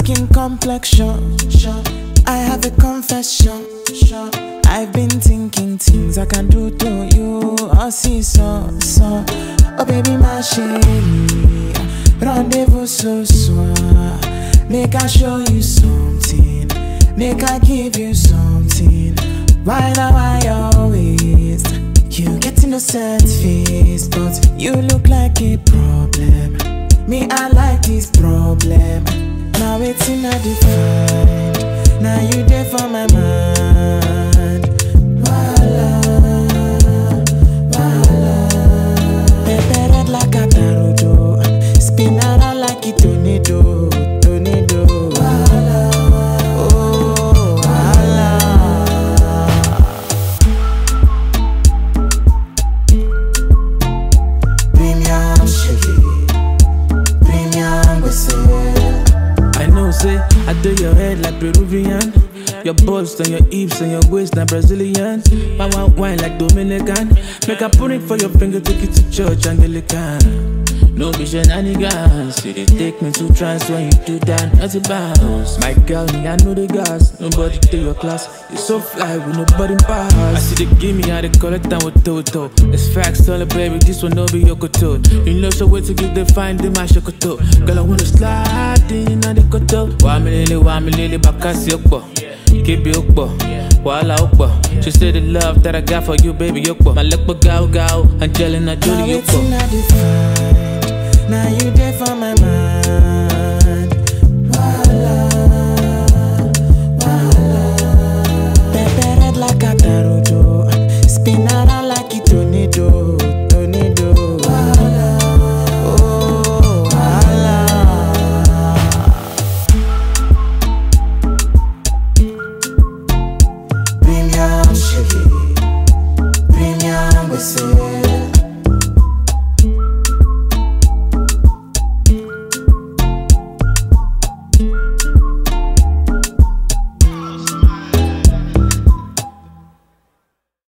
skin complexion. I have a confession. I've been thinking things I can do to you. Oh, see, so. Oh, baby, my chérie. Rendezvous ce soir. Make I show you something. Make I give you something. Why now I always? You get innocent face, but you look like a problem. Me, I like this problem. Now it's in a define. Now you there for my mind. Voila, voila. Pepe red like a tarodo. Spin around like a tornado. Voila, oh, voila. Premium sugar, premium whistle. I know, say, I do your head like Peruvian. Your bust and your hips and your waist like Brazilian. My wine like Dominican. Make a put it for your finger, take it to church Anglican. No be shenanigans. You dey take me to trance when you do that, nothing bounce. My girl, me, I know the gas. Nobody take your class. You so fly with nobody pass. I see they give me how they call it down with Toto. It's facts, tell her, baby, this one no be your koto. You know, so wait till you define the my shokoto. Girl, I wanna slide in on the koto. Wa me lele, bakasi okbo. Keep it okbo. Wala okbo. She said the love that I got for you, baby, okbo. My luck gao, Angelina Jolie okbo. Now you there for my mind. Voila, voila. Pepe red like a tarodo. Spin around like a tornado. Voila, oh, voila. Premium sugar, premium whistle.